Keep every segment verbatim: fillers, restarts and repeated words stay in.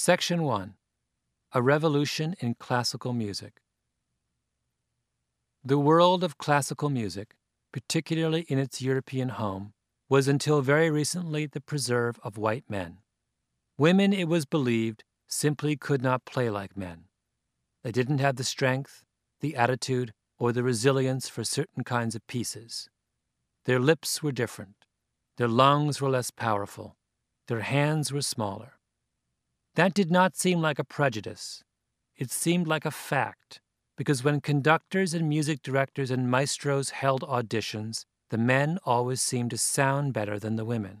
Section one. A Revolution in Classical Music. The world of classical music, particularly in its European home, was until very recently the preserve of white men. Women, it was believed, simply could not play like men. They didn't have the strength, the attitude, or the resilience for certain kinds of pieces. Their lips were different. Their lungs were less powerful. Their hands were smaller. That did not seem like a prejudice. It seemed like a fact, because when conductors and music directors and maestros held auditions, the men always seemed to sound better than the women.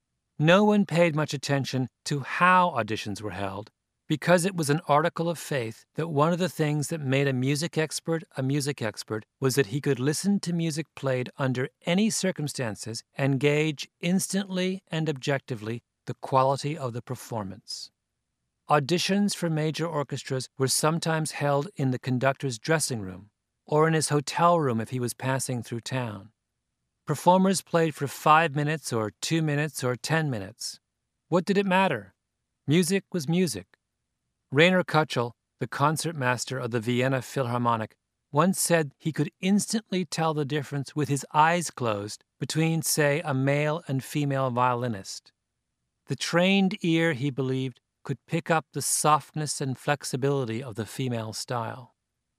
No one paid much attention to how auditions were held, because it was an article of faith that one of the things that made a music expert a music expert was that he could listen to music played under any circumstances and gauge instantly and objectively the quality of the performance. Auditions for major orchestras were sometimes held in the conductor's dressing room or in his hotel room if he was passing through town. Performers played for five minutes or two minutes or ten minutes. What did it matter? Music was music. Rainer Kuchel, the concertmaster of the Vienna Philharmonic, once said he could instantly tell the difference with his eyes closed between, say, a male and female violinist. The trained ear, he believed, could pick up the softness and flexibility of the female style.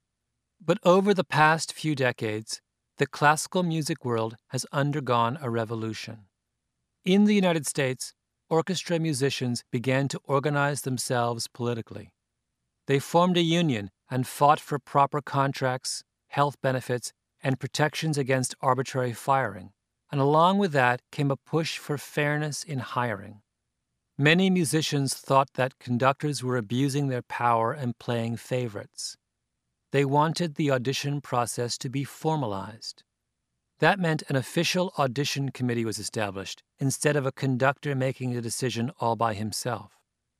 But over the past few decades, the classical music world has undergone a revolution. In the United States, orchestra musicians began to organize themselves politically. They formed a union and fought for proper contracts, health benefits, and protections against arbitrary firing, and along with that came a push for fairness in hiring. Many musicians thought that conductors were abusing their power and playing favorites. They wanted the audition process to be formalized. That meant an official audition committee was established instead of a conductor making the decision all by himself.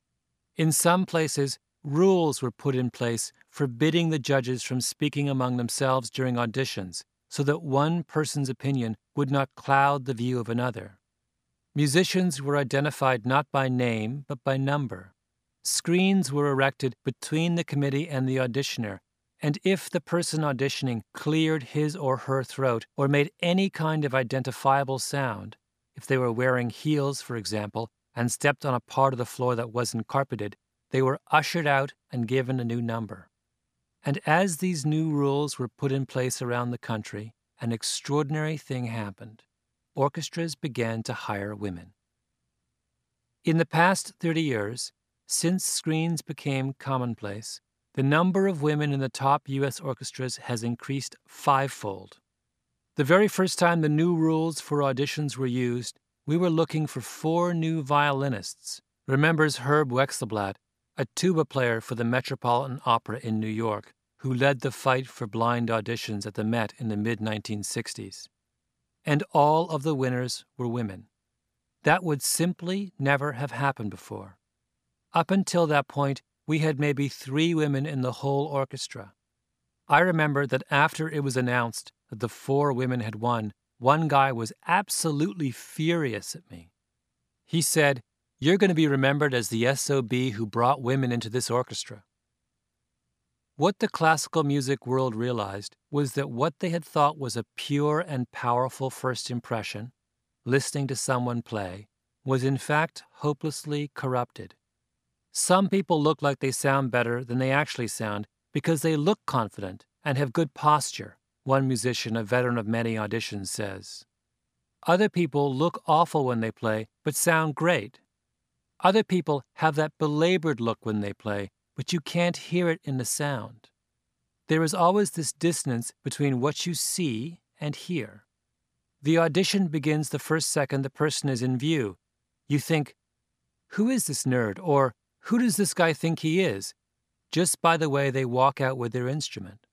In some places, rules were put in place forbidding the judges from speaking among themselves during auditions so that one person's opinion would not cloud the view of another. Musicians were identified not by name, but by number. Screens were erected between the committee and the auditioner, and if the person auditioning cleared his or her throat or made any kind of identifiable sound, if they were wearing heels, for example, and stepped on a part of the floor that wasn't carpeted, they were ushered out and given a new number. And as these new rules were put in place around the country, an extraordinary thing happened. Orchestras began to hire women. In the past thirty years, since screens became commonplace, the number of women in the top U S orchestras has increased fivefold. The very first time the new rules for auditions were used, we were looking for four new violinists, remembers Herb Wexelblatt, a tuba player for the Metropolitan Opera in New York, who led the fight for blind auditions at the Met in the mid nineteen sixties. And all of the winners were women. That would simply never have happened before. Up until that point, we had maybe three women in the whole orchestra. I remember that after it was announced that the four women had won, one guy was absolutely furious at me. He said, "You're going to be remembered as the S O B who brought women into this orchestra." What the classical music world realized was that what they had thought was a pure and powerful first impression, listening to someone play, was in fact hopelessly corrupted. Some people look like they sound better than they actually sound because they look confident and have good posture, one musician, a veteran of many auditions, says. Other people look awful when they play but sound great. Other people have that belabored look when they play, but you can't hear it in the sound. There is always this dissonance between what you see and hear. The audition begins the first second the person is in view. You think, who is this nerd? Or who does this guy think he is? Just by the way they walk out with their instrument.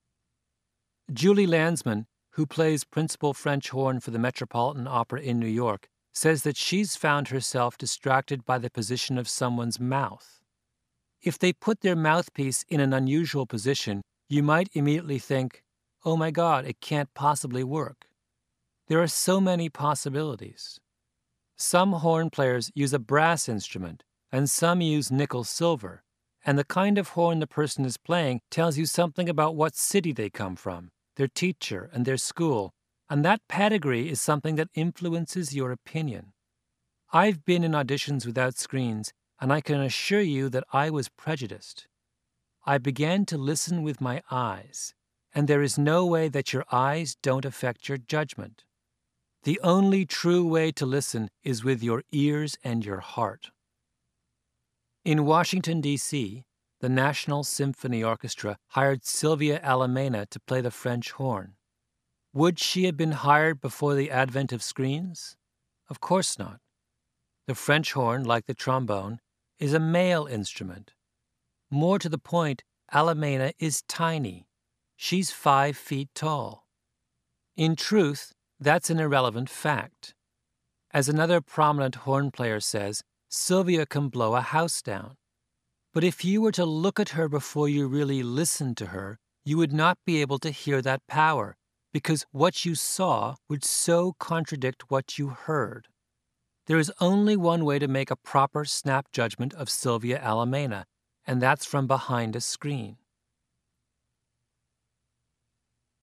Julie Landsman, who plays principal French horn for the Metropolitan Opera in New York, says that she's found herself distracted by the position of someone's mouth. If they put their mouthpiece in an unusual position, you might immediately think, oh my God, it can't possibly work. There are so many possibilities. Some horn players use a brass instrument, and some use nickel silver, and the kind of horn the person is playing tells you something about what city they come from, their teacher, and their school, and that pedigree is something that influences your opinion. I've been in auditions without screens, and I can assure you that I was prejudiced. I began to listen with my eyes, and there is no way that your eyes don't affect your judgment. The only true way to listen is with your ears and your heart. In Washington, D C, the National Symphony Orchestra hired Sylvia Alamena to play the French horn. Would she have been hired before the advent of screens? Of course not. The French horn, like the trombone, is a male instrument. More to the point, Alamena is tiny. She's five feet tall. In truth, that's an irrelevant fact. As another prominent horn player says, Sylvia can blow a house down. But if you were to look at her before you really listened to her, you would not be able to hear that power, because what you saw would so contradict what you heard. There is only one way to make a proper snap judgment of Sylvia Alamena, and that's from behind a screen.